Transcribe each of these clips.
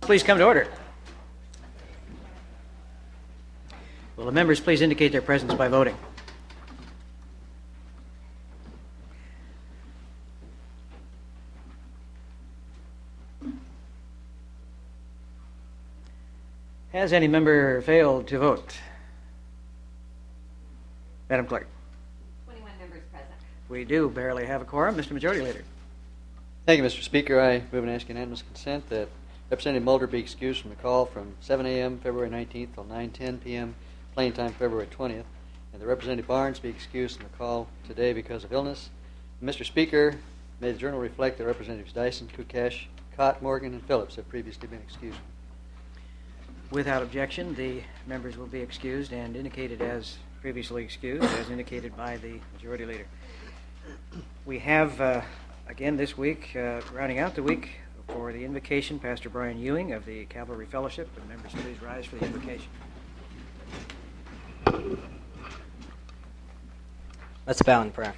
Please come to order. Will the members please indicate their presence by voting? Has any member failed to vote? Madam Clerk. 21 members present. We do barely have a quorum. Mr. Majority Leader. Thank you, Mr. Speaker. I move and ask unanimous consent that Representative Mulder be excused from the call from 7 a.m. February 19th till 9:10 p.m. plain time February 20th, and that Representative Barnes be excused from the call today because of illness. Mr. Speaker, may the journal reflect that Representatives Dyson, Kukash, Cott, Morgan, and Phillips have previously been excused. Without objection, the members will be excused and indicated as previously excused, as indicated by the Majority Leader. We have, again this week, rounding out the week for the invocation, Pastor Brian Ewing of the Cavalry Fellowship. Would members please rise for the invocation? Let's bow in prayer.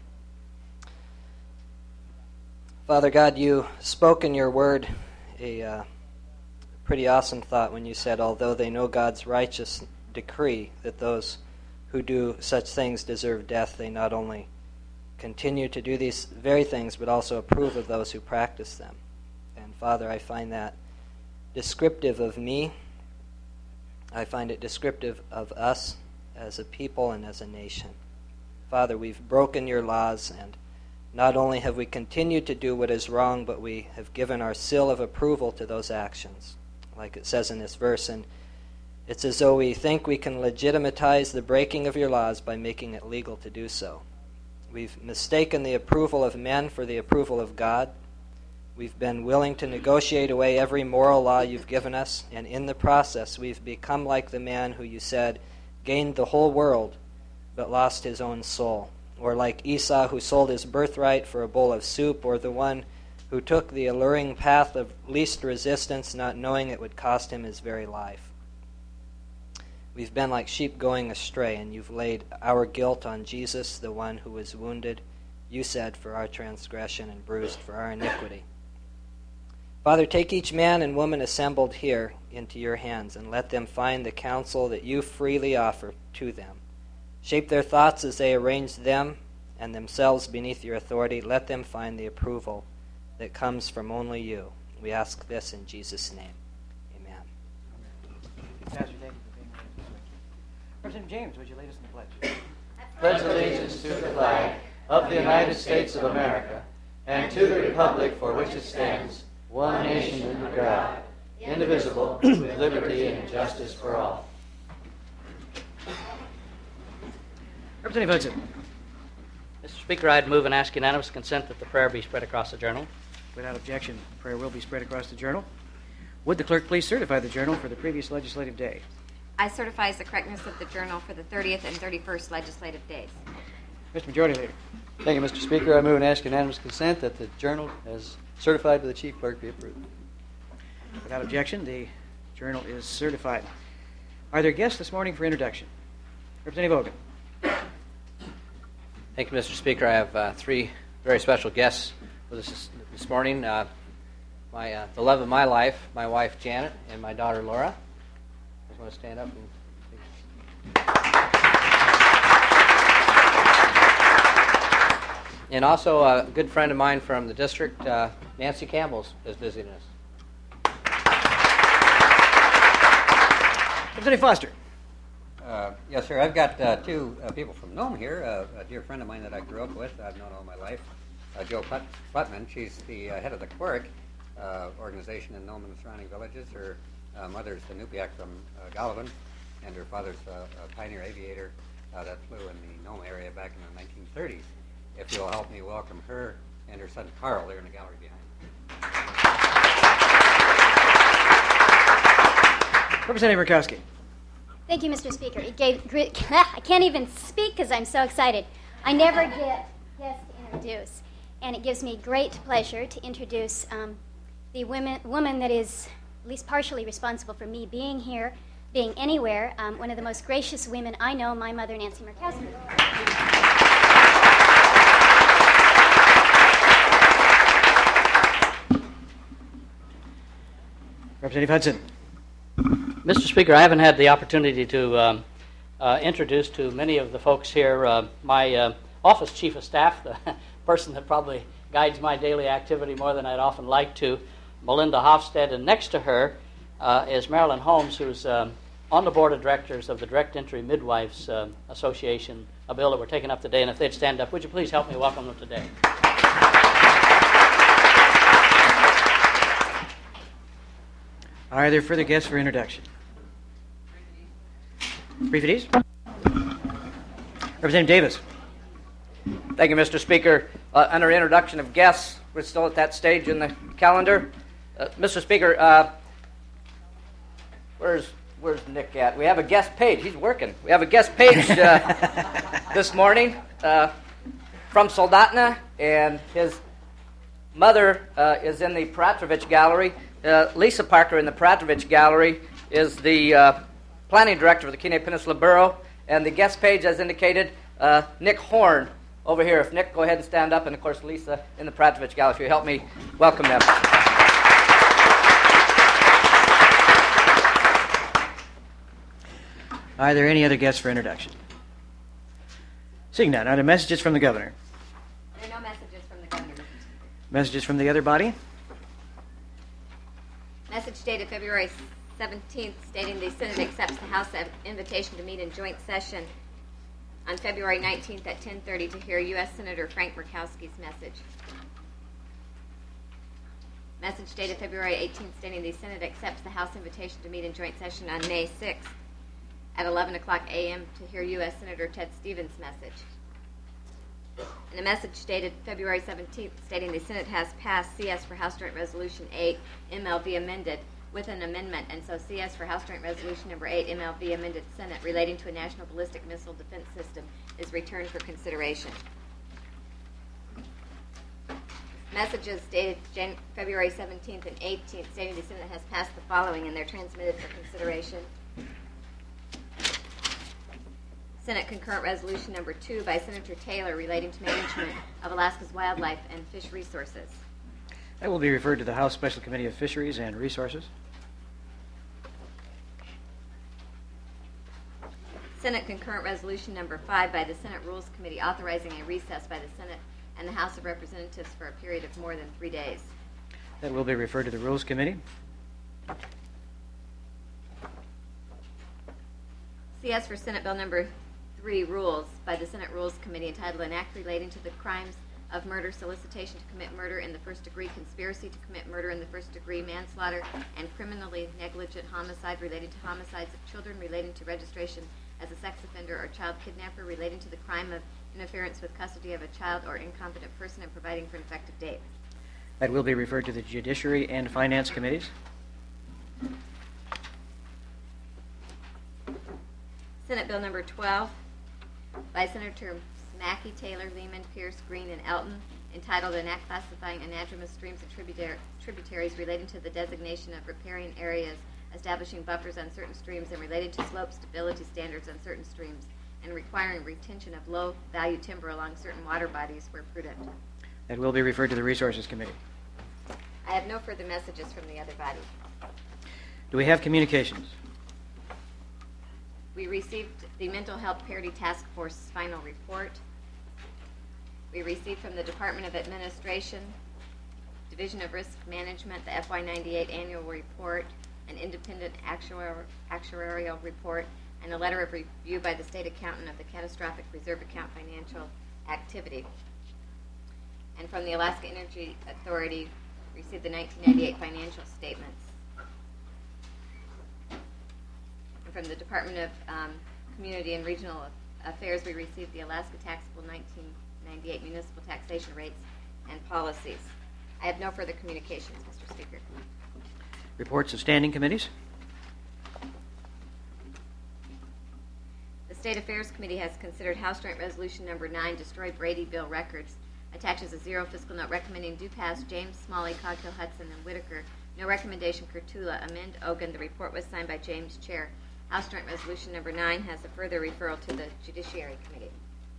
Father God, you spoke in your word a pretty awesome thought when you said, although they know God's righteous decree that those who do such things deserve death, they not only continue to do these very things, but also approve of those who practice them. And Father, I find that descriptive of me. I find it descriptive of us as a people and as a nation. Father, we've broken your laws, and not only have we continued to do what is wrong, but we have given our seal of approval to those actions, like it says in this verse. And it's as though we think we can legitimatize the breaking of your laws by making it legal to do so. We've mistaken the approval of men for the approval of God. We've been willing to negotiate away every moral law you've given us, and in the process we've become like the man who you said gained the whole world but lost his own soul, or like Esau who sold his birthright for a bowl of soup, or the one who took the alluring path of least resistance, not knowing it would cost him his very life. We've been like sheep going astray, and you've laid our guilt on Jesus, the one who was wounded, you said, for our transgression and bruised for our iniquity. Father, take each man and woman assembled here into your hands, and let them find the counsel that you freely offer to them. Shape their thoughts as they arrange them and themselves beneath your authority. Let them find the approval that comes from only you. We ask this in Jesus' name. Amen. Pastor, thank you for being with us this week. Representative James, would you lead us in the pledge? Pledge allegiance to the flag of the United States of America and to the republic for which it stands, one nation under God, indivisible, with liberty and justice for all. Representative Hudson. Mr. Speaker, I'd move and ask unanimous consent that the prayer be spread across the journal. Without objection, prayer will be spread across the journal. Would the clerk please certify the journal for the previous legislative day? I certify as the correctness of the journal for the 30th and 31st legislative days. Mr. Majority Leader. Thank you, Mr. Speaker. I move and ask unanimous consent that the journal, as certified by the Chief Clerk, be approved. Without objection, the journal is certified. Are there guests this morning for introduction? Representative Hogan. Thank you, Mr. Speaker. I have three very special guests with us this morning. The love of my life, my wife Janet, and my daughter Laura. I just want to stand up and also a good friend of mine from the district, Nancy Campbell, is visiting us. Representative Foster. Yes, sir. I've got two people from Nome here. A dear friend of mine that I grew up with, I've known all my life, Joe Putman. She's the head of the Queric organization in Nome and the surrounding villages. Her mother's a Nupiaq from Golovin, and her father's a pioneer aviator that flew in the Nome area back in the 1930s. If you'll help me welcome her and her son Carl, they're in the gallery behind. Representative Murkowski. Thank you, Mr. Speaker. It gave I can't even speak because I'm so excited. I never get guests to introduce, and it gives me great pleasure to introduce the woman that is at least partially responsible for me being here, being anywhere, one of the most gracious women I know, my mother, Nancy Murkowski. Representative Hudson. Mr. Speaker, I haven't had the opportunity to introduce to many of the folks here my office chief of staff, the person that probably guides my daily activity more than I'd often like to, Melinda Hofstad, and next to her is Marilyn Holmes, who's on the board of directors of the Direct Entry Midwives Association, a bill that we're taking up today. And if they'd stand up, would you please help me welcome them today? Are there further guests for introduction? Brief it is. Representative Davis. Thank you, Mr. Speaker. Under introduction of guests, we're still at that stage in the calendar. Mr. Speaker, where's Nick at? We have a guest page. He's working. We have a guest page this morning from Soldotna, and his mother is in the Peratrovich Gallery. Lisa Parker in the Peratrovich Gallery is the planning director of the Kenai Peninsula Borough, and the guest page, as indicated, Nick Horn over here. If Nick, go ahead and stand up, and of course Lisa in the Peratrovich Gallery. If you help me welcome them. Are there any other guests for introduction? Seeing none, are there messages from the governor? There are no messages from the governor. Messages from the other body? Message dated February 17th stating the Senate accepts the House invitation to meet in joint session on February 19th at 10:30 to hear U.S. Senator Frank Murkowski's message. Message dated February 18th stating the Senate accepts the House invitation to meet in joint session on May 6th at 11 o'clock a.m. to hear U.S. Senator Ted Stevens' message. And a message dated February 17th stating the Senate has passed CS for House Joint Resolution 8, MLV amended, with an amendment, and so CS for House Joint Resolution number 8, MLV amended Senate, relating to a national ballistic missile defense system, is returned for consideration. Messages dated February 17th and 18th stating the Senate has passed the following, and they're transmitted for consideration. Senate Concurrent Resolution number 2 by Senator Taylor relating to management of Alaska's wildlife and fish resources. That will be referred to the House Special Committee of Fisheries and Resources. Senate Concurrent Resolution number 5 by the Senate Rules Committee authorizing a recess by the Senate and the House of Representatives for a period of more than 3 days. That will be referred to the Rules Committee. CS for Senate Bill number 3 Rules by the Senate Rules Committee entitled An Act Relating to the Crimes of Murder, Solicitation to Commit Murder in the First Degree, Conspiracy to Commit Murder in the First Degree, Manslaughter, and Criminally Negligent Homicide relating to homicides of children, relating to registration as a sex offender or child kidnapper, relating to the crime of interference with custody of a child or incompetent person, and providing for an effective date. That will be referred to the Judiciary and Finance Committees. Senate Bill number 12 by Senator Mackey, Taylor, Lehman, Pierce, Green, and Elton, entitled An Act Classifying Anadromous Streams and Tributaries relating to the designation of riparian areas, establishing buffers on certain streams, and related to slope stability standards on certain streams, and requiring retention of low-value timber along certain water bodies where prudent. That will be referred to the Resources Committee. I have no further messages from the other body. Do we have communications? We received the Mental Health Parity Task Force's final report. We received from the Department of Administration, Division of Risk Management, the FY98 annual report, an independent actuarial report, and a letter of review by the state accountant of the Catastrophic Reserve Account financial activity. And from the Alaska Energy Authority, received the 1998 financial statements. And from the Department of Community and Regional Affairs, we received the Alaska Taxable 1998 municipal taxation rates and policies. I have no further communications, Mr. Speaker. Reports of standing committees? The State Affairs Committee has considered House Joint Resolution number 9, Destroy Brady Bill Records, attaches a zero fiscal note recommending do pass James, Smalley, Coghill, Hudson, and Whitaker. No recommendation Kurtula. Amend Ogun. The report was signed by James Chair. House Joint Resolution number 9 has a further referral to the Judiciary Committee.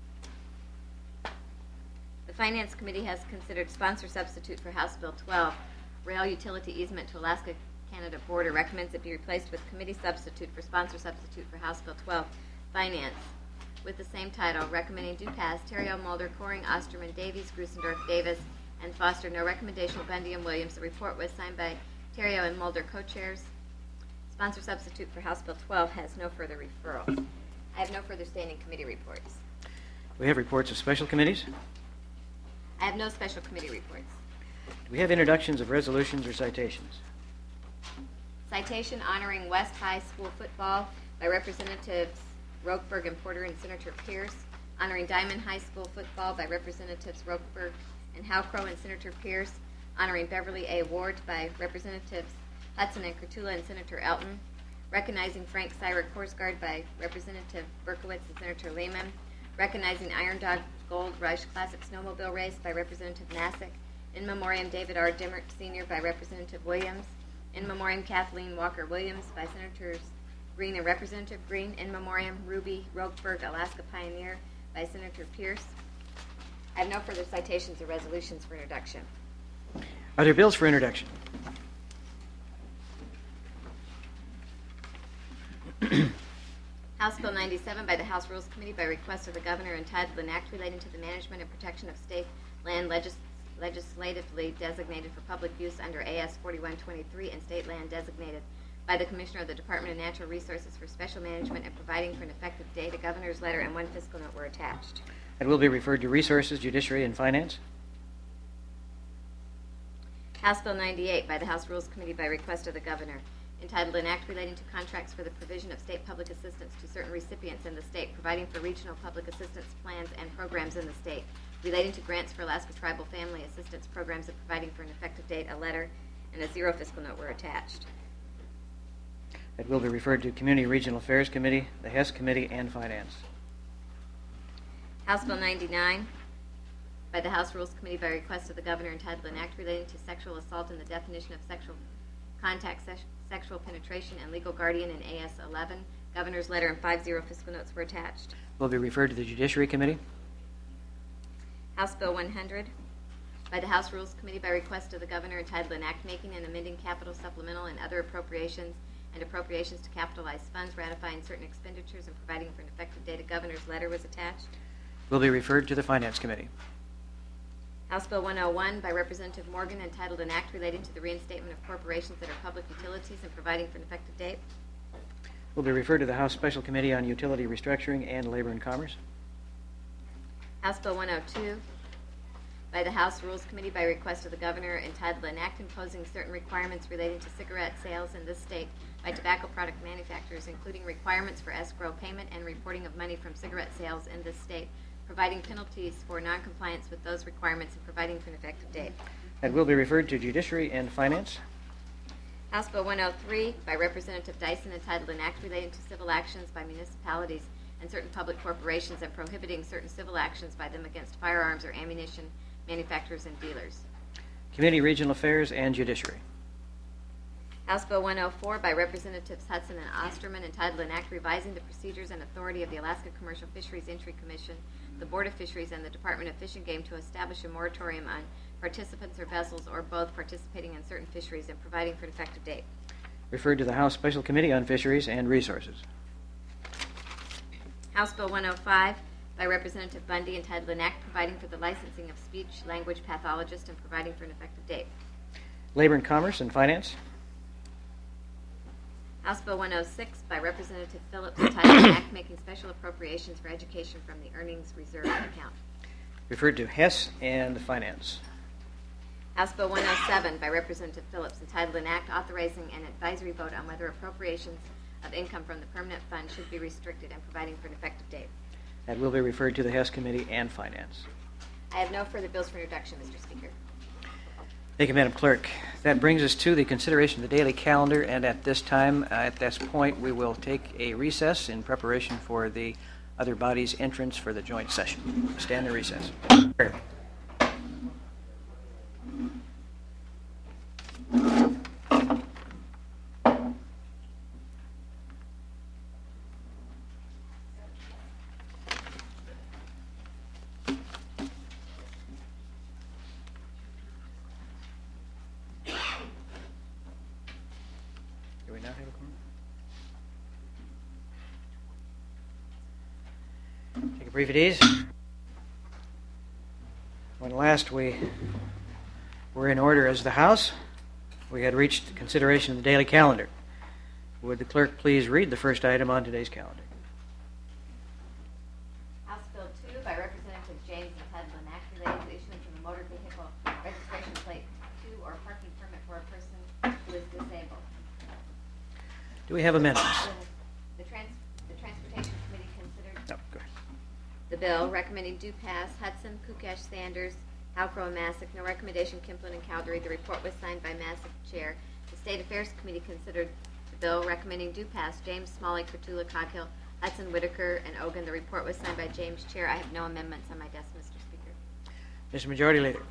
The Finance Committee has considered sponsor substitute for House Bill 12, Rail Utility Easement to Alaska Canada border recommends it be replaced with committee substitute for sponsor substitute for House Bill 12, Finance, with the same title, recommending do pass. Terrell, Mulder, Coring, Osterman, Davies, Grusendorf, Davis, and Foster. No recommendation of Bundy and Williams. The report was signed by Terrell and Mulder, co-chairs. Sponsor substitute for House Bill 12 has no further referral. I have no further standing committee reports. We have reports of special committees. I have no special committee reports. Do we have introductions of resolutions or citations? Citation honoring West High School football by Representatives Rokeberg and Porter and Senator Pierce. Honoring Diamond High School football by Representatives Rokeberg and Howcrow and Senator Pierce. Honoring Beverly A. Ward by Representatives Hudson and Kurtula and Senator Elton. Recognizing Frank Syra Korsgaard by Representative Berkowitz and Senator Lehman. Recognizing Iron Dog Gold Rush Classic Snowmobile Race by Representative Masick. In memoriam David R. Dimmert Sr. by Representative Williams. In memoriam Kathleen Walker Williams by Senators Green and Representative Green. In memoriam Ruby Rokeberg, Alaska Pioneer by Senator Pierce. I have no further citations or resolutions for introduction. Are there bills for introduction? House Bill 97 by the House Rules Committee by request of the Governor entitled an act relating to the management and protection of state land legislatively designated for public use under AS 4123 and state land designated by the Commissioner of the Department of Natural Resources for special management and providing for an effective date. A governor's letter and one fiscal note were attached. That will be referred to Resources, Judiciary, and Finance. House Bill 98 by the House Rules Committee by request of the Governor, entitled an act relating to contracts for the provision of state public assistance to certain recipients in the state, providing for regional public assistance plans and programs in the state, relating to grants for Alaska Tribal Family Assistance Programs and providing for an effective date. A letter and a zero fiscal note were attached. That will be referred to Community Regional Affairs Committee, the Hess Committee, and Finance. House Bill 99 by the House Rules Committee by request of the Governor, entitled an act relating to sexual assault and the definition of sexual contact, sexual penetration, and legal guardian in AS 11. Governor's letter and 5 zero fiscal notes were attached. Will be referred to the Judiciary Committee. House Bill 100 by the House Rules Committee by request of the Governor, entitled an act making and amending capital supplemental and other appropriations and appropriations to capitalize funds, ratifying certain expenditures, and providing for an effective date. A governor's letter was attached. Will be referred to the Finance Committee. House Bill 101 by Representative Morgan, entitled an act relating to the reinstatement of corporations that are public utilities and providing for an effective date. Will be referred to the House Special Committee on Utility Restructuring and Labor and Commerce. House Bill 102 by the House Rules Committee by request of the Governor, entitled an act imposing certain requirements relating to cigarette sales in this state by tobacco product manufacturers, including requirements for escrow payment and reporting of money from cigarette sales in this state, providing penalties for noncompliance with those requirements, and providing for an effective date. That will be referred to Judiciary and Finance. House Bill 103 by Representative Dyson, entitled an act relating to civil actions by municipalities and certain public corporations and prohibiting certain civil actions by them against firearms or ammunition manufacturers and dealers. Community Regional Affairs and Judiciary. House Bill 104 by Representatives Hudson and Osterman, entitled an act revising the procedures and authority of the Alaska Commercial Fisheries Entry Commission, the Board of Fisheries, and the Department of Fish and Game to establish a moratorium on participants or vessels or both participating in certain fisheries and providing for an effective date. Referred to the House Special Committee on Fisheries and Resources. House Bill 105 by Representative Bundy, entitled an act providing for the licensing of speech-language pathologists and providing for an effective date. Labor and Commerce and Finance. House Bill 106 by Representative Phillips, entitled an act making special appropriations for education from the earnings reserve account. Referred to Hess and Finance. House Bill 107 by Representative Phillips, entitled an act authorizing an advisory vote on whether appropriations of income from the permanent fund should be restricted and providing for an effective date. That will be referred to the Hess Committee and Finance. I have no further bills for introduction, Mr. Speaker. Thank you, Madam Clerk. That brings us to the consideration of the daily calendar, and at this time, at this point, we will take a recess in preparation for the other body's entrance for the joint session. Stand in recess. have a quorum? Take a brief at ease. When last we were in order as the House, we had reached consideration of the daily calendar. Would the clerk please read the first item on today's calendar? House Bill 2 by Representative James and Ted Linack relating to issuance of a motor vehicle registration plate 2 or parking permit for a person who is disabled. Do we have amendments? The Transportation Committee considered No, go ahead. the bill, recommending do pass. Hudson, Kukash, Sanders, Halcrow, and Massick. No recommendation, Kimplin and Cowdery. The report was signed by Massick, Chair. The State Affairs Committee considered the bill, recommending do pass. James, Smalley, Kurtula, Coghill, Hudson, Whitaker, and Ogun. The report was signed by James, Chair. I have no amendments on my desk, Mr. Speaker. Mr. Majority Leader.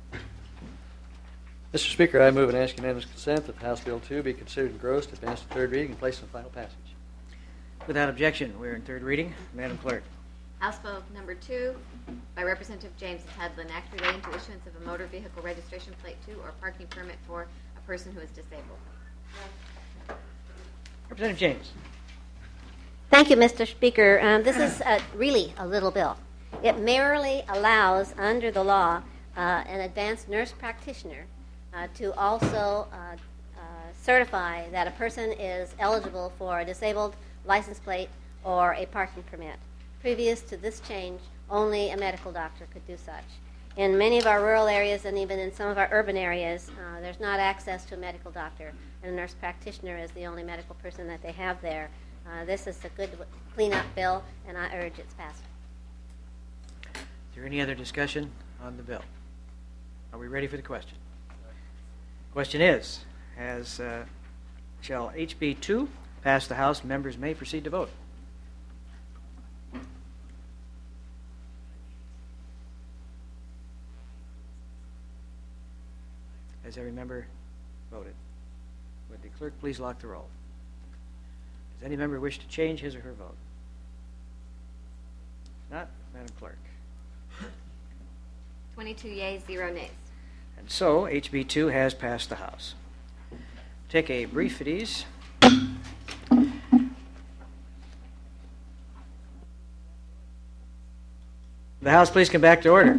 Mr. Speaker, I move and ask unanimous consent that House Bill 2 be considered engrossed, advanced to third reading, and placed on final passage. Without objection, we're in third reading. Madam Clerk. House Bill number 2 by Representative James and Ted Linack relating to issuance of a motor vehicle registration plate 2 or parking permit for a person who is disabled. Representative James. Thank you, Mr. Speaker. This is really a little bill. It merely allows, under the law, an advanced nurse practitioner to also certify that a person is eligible for a disabled license plate or a parking permit. Previous to this change, only a medical doctor could do such. In many of our rural areas and even in some of our urban areas, there's not access to a medical doctor, and a nurse practitioner is the only medical person that they have there. This is a good cleanup bill, and I urge its passage. Is there any other discussion on the bill? Are we ready for the question? Question is, shall HB 2 pass the House? Members may proceed to vote. Has every member voted? Would the clerk please lock the roll? Does any member wish to change his or her vote? If not, Madam Clerk. 22 yeas, 0 nays. And so, HB 2 has passed the House. Take a brief at ease. The House, please come back to order.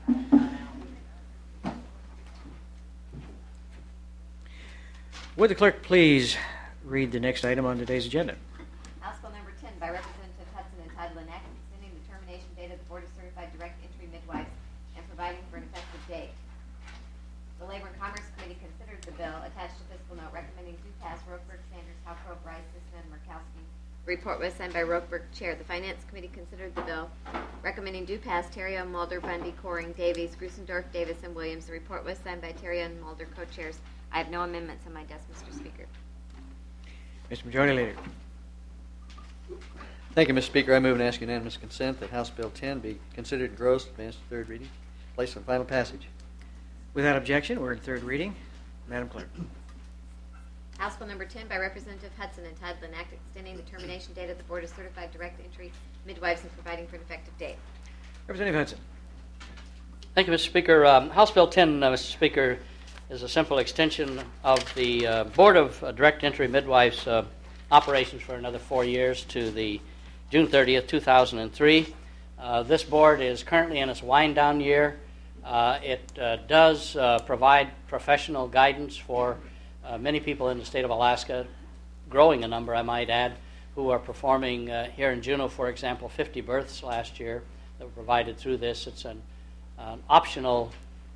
Would the clerk please read the next item on today's agenda? House Bill number 10 by Representative Hudson and Todd Linack, extending the termination date of the Board of Certified Direct Entry Midwives and providing for an effective date. The Labor and Commerce Committee considered the bill, attached to fiscal note, recommending do pass. Roqueberg, Sanders, Halcrow, Bryce, Sisson, and Murkowski. The report was signed by Roqueberg, Chair. The Finance Committee considered the bill, recommending do pass. Terrio, Mulder, Bundy, Coring, Davies, Grusendorf, Davis, and Williams. The report was signed by Terrio and Mulder, co-chairs. I have no amendments on my desk, Mr. Speaker. Mr. Majority Leader. Thank you, Mr. Speaker. I move and ask unanimous consent that House Bill 10 be considered engrossed, advanced to third reading, placed on final passage. Without objection, we're in third reading. Madam Clerk. House Bill number 10 by Representative Hudson and Todd Linack, extending the termination date of the Board of Certified Direct Entry Midwives and providing for an effective date. Representative Hudson. Thank you, Mr. Speaker. House Bill 10, Mr. Speaker, is a simple extension of the Board of Direct Entry Midwives operations for another 4 years to the June 30th, 2003. This board is currently in its wind-down year. It does provide professional guidance for many people in the state of Alaska, growing a number, I might add, who are performing here in Juneau, for example, 50 births last year that were provided through this. It's an optional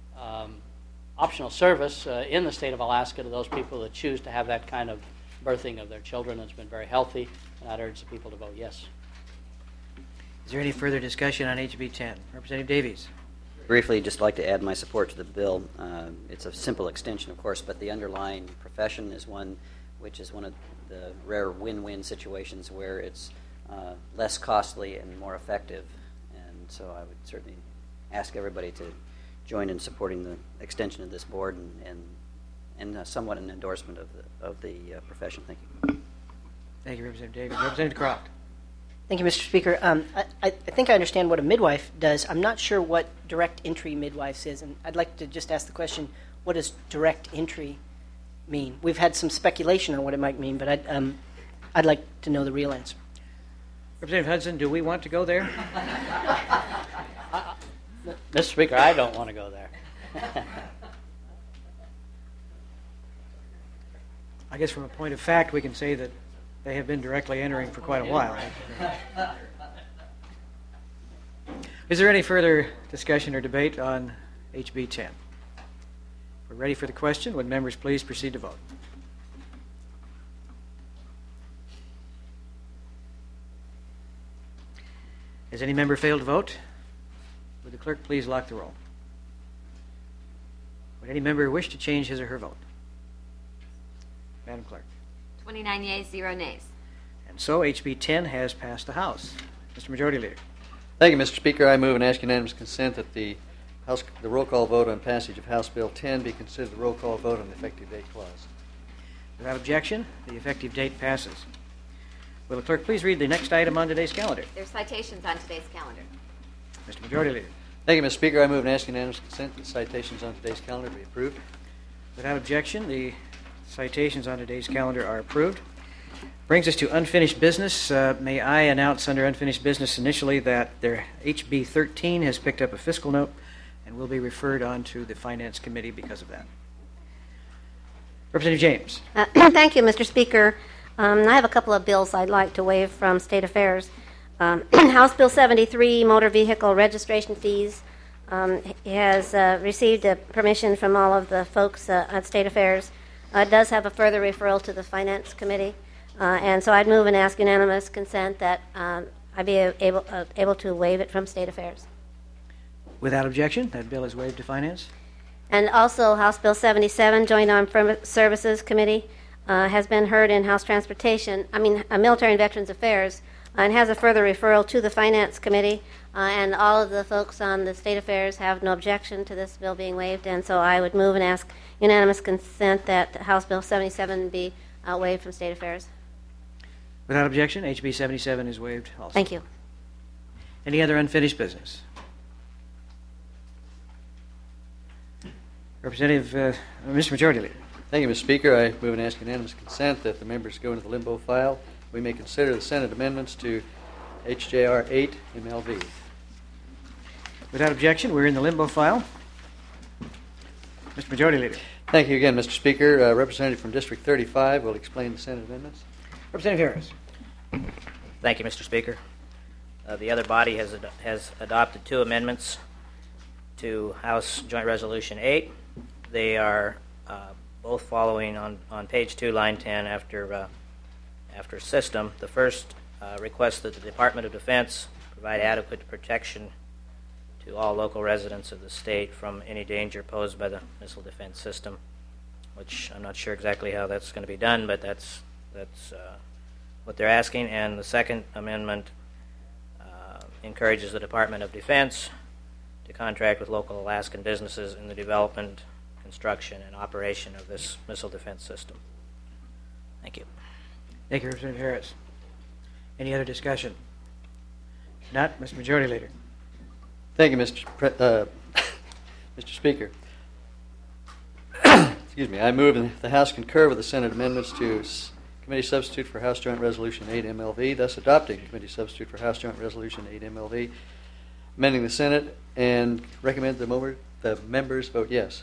service in the state of Alaska to those people that choose to have that kind of birthing of their children. It's been very healthy, and I'd urge the people to vote yes. Is there any further discussion on HB 10? Representative Davies. Briefly, just like to add my support to the bill. It's a simple extension, of course, but the underlying profession is one which is one of the rare win-win situations where it's less costly and more effective. And so I would certainly ask everybody to join in supporting the extension of this board and somewhat an endorsement of the profession. Thank you. Thank you, Representative Davies. Representative Croft. Thank you, Mr. Speaker. I think I understand what a midwife does. I'm not sure what direct entry midwives is, and I'd like to just ask the question, what does direct entry mean. We've had some speculation on what it might mean, but I'd like to know the real answer. Representative Hudson, do we want to go there? Mr. Speaker, I don't want to go there. I guess from a point of fact, we can say that they have been directly entering for quite a while. Is there any further discussion or debate on HB 10? We're ready for the question. Would members please proceed to vote? Has any member failed to vote? Would the clerk please lock the roll? Would any member wish to change his or her vote? Madam Clerk. 29 yeas, 0 nays. And so HB 10 has passed the House. Mr. Majority Leader. Thank you, Mr. Speaker. I move and ask unanimous consent that the roll call vote on passage of House Bill 10 be considered the roll call vote on the effective date clause. Without objection, the effective date passes. Will the clerk please read the next item on today's calendar? There's citations on today's calendar. Mr. Majority Leader. Thank you, Mr. Speaker. I move and ask unanimous consent that citations on today's calendar be approved. Without objection, the citations on today's calendar are approved. Brings us to unfinished business. May I announce under unfinished business initially that their HB 13 has picked up a fiscal note and will be referred on to the Finance Committee because of that. Representative James. Thank you, Mr. Speaker. I have a couple of bills I'd like to waive from State Affairs. House Bill 73, motor vehicle registration fees, has received a permission from all of the folks at State Affairs. It does have a further referral to the Finance Committee, and so I'd move and ask unanimous consent that I be able to waive it from State Affairs. Without objection, that bill is waived to Finance. And also, House Bill 77, Joint Armed Services Committee, has been heard in House Military and Veterans Affairs, and has a further referral to the Finance Committee. And all of the folks on the State Affairs have no objection to this bill being waived, and so I would move and ask unanimous consent that House Bill 77 be waived from State Affairs. Without objection, HB 77 is waived also. Thank you. Any other unfinished business? Representative, Mr. Majority Leader. Thank you, Mr. Speaker. I move and ask unanimous consent that the members go into the limbo file. We may consider the Senate amendments to HJR 8 MLV. Without objection, we're in the limbo file. Mr. Majority Leader. Thank you again, Mr. Speaker. Representative from District 35 will explain the Senate amendments. Representative Harris. Thank you, Mr. Speaker. The other body has adopted two amendments to House Joint Resolution 8. They are both following on page 2, line 10, after system. The first requests that the Department of Defense provide adequate protection to all local residents of the state from any danger posed by the missile defense system, which I'm not sure exactly how that's going to be done, but that's what they're asking. And the second amendment encourages the Department of Defense to contract with local Alaskan businesses in the development, construction, and operation of this missile defense system. Thank you. Thank you, Representative Harris. Any other discussion? If not, Mr. Majority Leader. Thank you, Mr. Speaker. Excuse me. I move that the House concur with the Senate amendments to Committee Substitute for House Joint Resolution 8 MLV, thus adopting Committee Substitute for House Joint Resolution 8 MLV, amending the Senate, and recommend the members vote yes.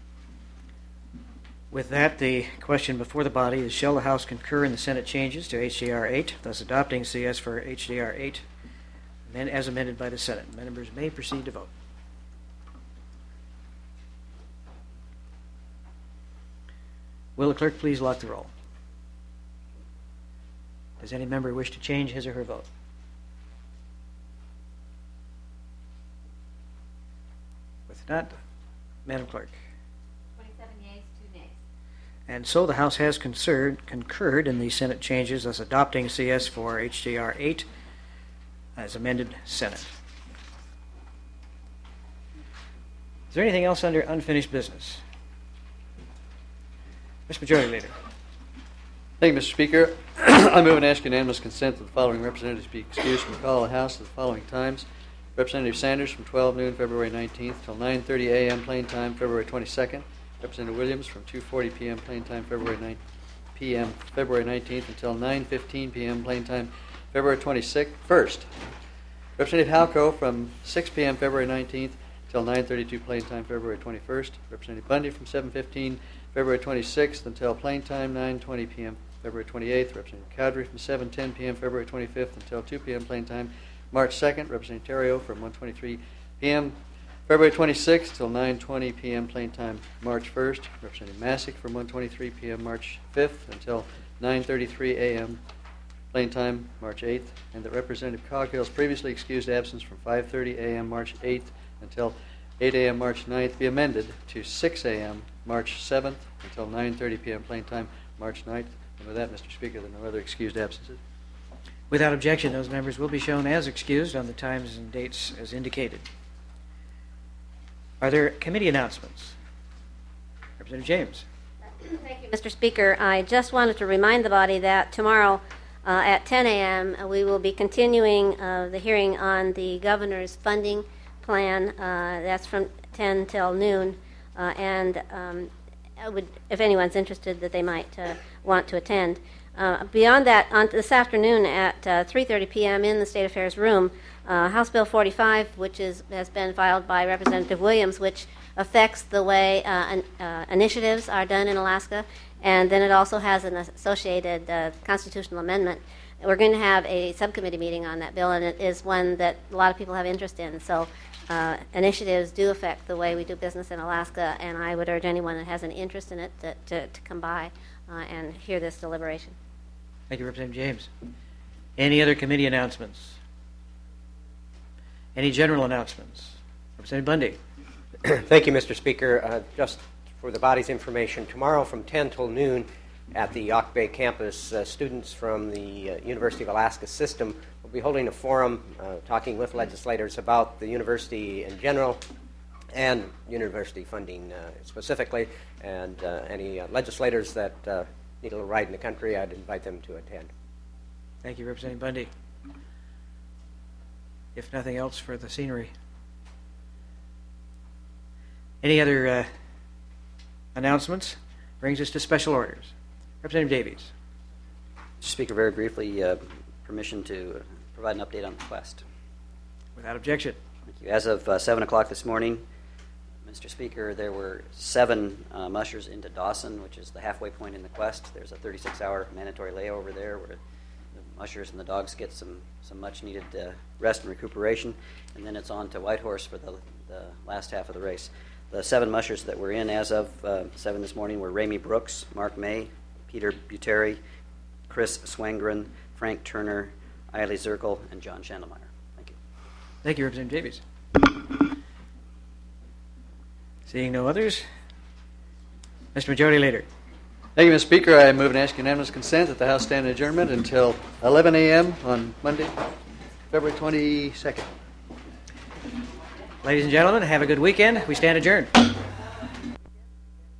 With that, the question before the body is, shall the House concur in the Senate changes to HJR 8, thus adopting CS for HJR 8, and as amended by the Senate? Members may proceed to vote. Will the clerk please lock the roll? Does any member wish to change his or her vote? With that, Madam Clerk. 27 yeas, 2 nays. And so the House has concurred in the Senate changes, thus adopting CS for HJR 8 as amended Senate. Is there anything else under unfinished business? Mr. Majority Leader. Thank you, Mr. Speaker. I move and ask unanimous consent that the following representatives be excused from the call of the House at the following times. Representative Sanders from 12 noon February 19th till 9:30 a.m. plain time February 22nd. Representative Williams from 2:40 p.m. plain time February 19th until 9:15 p.m. plain time February 21st. Representative Halco from 6 p.m. February 19th until 9:32 plain time February 21st. Representative Bundy from 7:15 February 26th until plain time 9:20 p.m. February 28th. Representative Cowdery from 7:10 p.m. February 25th until 2 p.m. plain time March 2nd. Representative Terrio from 1:23 p.m. February 26th till 9:20 p.m. plain time March 1st. Representative Masick from 1:23 p.m. March 5th until 9:33 a.m. plain time March 8th, and that Representative Coghill's previously excused absence from 5:30 a.m. March 8th until 8 a.m. March 9th be amended to 6 a.m. March 7th until 9:30 p.m. plain time March 9th. And with that, Mr. Speaker, there are no other excused absences. Without objection, those members will be shown as excused on the times and dates as indicated. Are there committee announcements? Representative James. Thank you, Mr. Speaker. I just wanted to remind the body that tomorrow at 10 a.m. We will be continuing the hearing on the governor's funding plan. That's from 10 till noon. And I would, if anyone's interested, that they might want to attend. Beyond that, on this afternoon at 3:30 p.m. in the State Affairs room, House Bill 45, which has been filed by Representative Williams, which affects the way initiatives are done in Alaska, and then it also has an associated constitutional amendment. We're going to have a subcommittee meeting on that bill, and it is one that a lot of people have interest in. So initiatives do affect the way we do business in Alaska, and I would urge anyone that has an interest in it to come by and hear this deliberation. Thank you, Representative James. Any other committee announcements? Any general announcements? Representative Bundy. Thank you, Mr. Speaker. Just for the body's information, tomorrow from 10 till noon at the Yacht Bay campus, students from the University of Alaska system will be holding a forum talking with legislators about the university in general and university funding specifically, and any legislators that need a little ride in the country, I'd invite them to attend. Thank you, Representative Bundy. If nothing else for the scenery. Any other announcements? Brings us to special orders. Representative Davies. Mr. Speaker, very briefly, permission to provide an update on the quest. Without objection. Thank you. As of 7 o'clock this morning, Mr. Speaker, there were 7 mushers into Dawson, which is the halfway point in the quest. There's a 36-hour mandatory layover there where the mushers and the dogs get some much-needed rest and recuperation, and then it's on to Whitehorse for the last half of the race. The 7 mushers that were in as of 7 this morning were Ramey Brooks, Mark May, Peter Buteri, Chris Swangren, Frank Turner, Eiley Zirkel, and John Schandelmeyer. Thank you. Thank you, Representative Davies. Seeing no others, Mr. Majority Leader. Thank you, Mr. Speaker. I move and ask unanimous consent that the House stand in adjournment until 11 a.m. on Monday, February 22nd. Ladies and gentlemen, have a good weekend. We stand adjourned.